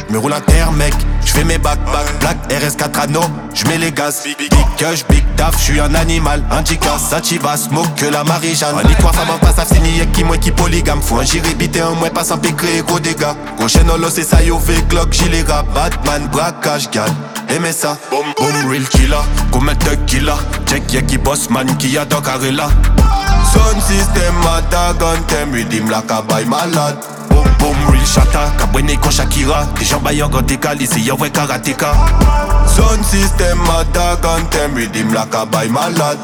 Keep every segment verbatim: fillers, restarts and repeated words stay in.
me roule un terre mec. J'fais mes bacs, bac, black, R S quatre anneaux, j'mets les gaz. Big, big, big kush, big taf, j'suis un animal. Indica, sativa, smoke que la Marie-Jeanne. Un histoire, femme en face, à signer qui moi qui polygame. Faut un girébité, un moins pas sans pécré, gros dégâts. Gros chaîne en l'os et ça yo V, Glock, gilet rap, Batman, braquage, gal. Aimez ça, boom, boom, real killer. Comme un thug killer, check y'a qui boss man, qui a dans carré-là. Son system, matagan, tem, redeem la cabaye malade. Boom, boom, real chata, kabwene kon Shakira. Des gens baillants quand t'es cali, c'est y'a vrai karateka. Son system, matagan, tem, redeem la cabaye malade.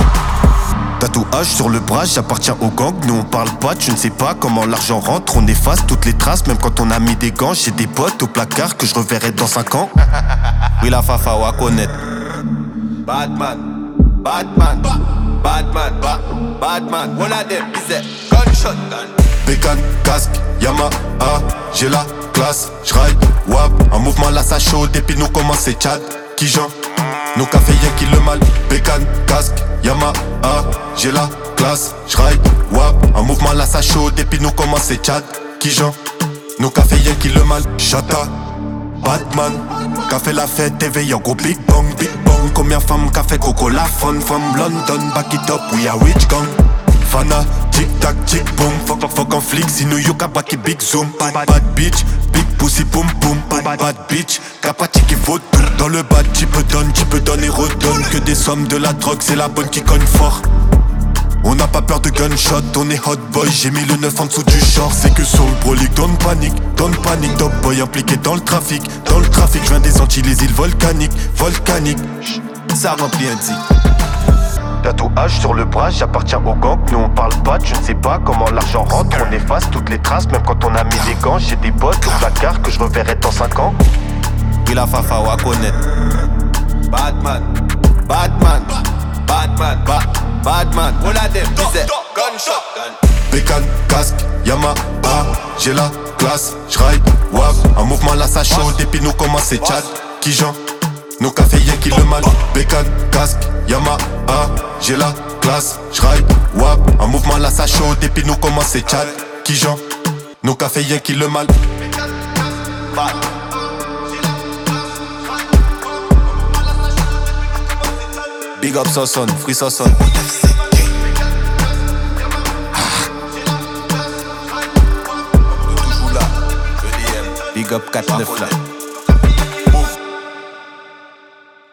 Tatouage sur le bras, j'appartiens au gang. Nous on parle pas, tu ne sais pas comment l'argent rentre. On efface toutes les traces, même quand on a mis des gants. J'ai des potes au placard que je reverrai dans cinq ans. Oui la fafa wa connaître. Batman, Batman, Batman, ba, Batman. Voilà dem, bizet, gunshot, gun. Bécane, casque, Yamaha, j'ai la classe. J'ride, wap, un mouvement là ça chaude. Et puis nous commence c'est Tchad, qui Jean. Nos cafés y'a qui le mal. Bécane, casque, Yamaha, j'ai la classe. J'ride, wap, un mouvement là ça chaude. Et puis nous commence c'est Tchad, qui Jean. Nos cafés y'a qui le mal. Chata, Batman, qu'a fait la fête, éveille en gros big bang, big bang. Combien femmes qu'a fait Coco la fun from London, back it up, we are rich gang. Fana, tic tac, tic boom, fuck fuck fuck en flic, si New York a braqué big zoom. Bad, bad bitch, big pussy boom boom, bad, bad bitch, capati qui vaut tout. Dans le bad, tu peux donner, tu peux donner, redonne. Que des sommes de la drogue, c'est la bonne qui cogne fort. On n'a pas peur de gunshot, on est hot boy, j'ai mis le neuf en dessous du short. C'est que sur le brolic, don't panique, don't panique. Top boy impliqué dans le trafic, dans le trafic. Je viens des Antilles, les îles volcaniques, volcaniques. Ça remplit un dit. Tatouage sur le bras, j'appartiens au gang. Nous on parle pas, tu ne sais pas comment l'argent rentre. On efface toutes les traces, même quand on a mis des gants. J'ai des potes au placard que je reverrai dans cinq ans. Oui la fafa wa connaître. Batman, Batman, Batman, ba, Batman. Voilà dem, bizet, gunshot, gun. Bécane, casque, Yamaha, j'ai la classe. J'ride, wap, un mouvement là ça chaude. Et puis nous commence c'est Tchad, qui Jean. Nos cafés y'a qui le mal. Bécane, casque, Yamaha, j'ai la classe. J'ride, wap, un mouvement là ça chaude. Et puis nous commence c'est Tchad, qui Jean. Nos cafés y'a qui le mal. Big up Sosson, Free Sosson. Big up quatre neuf là.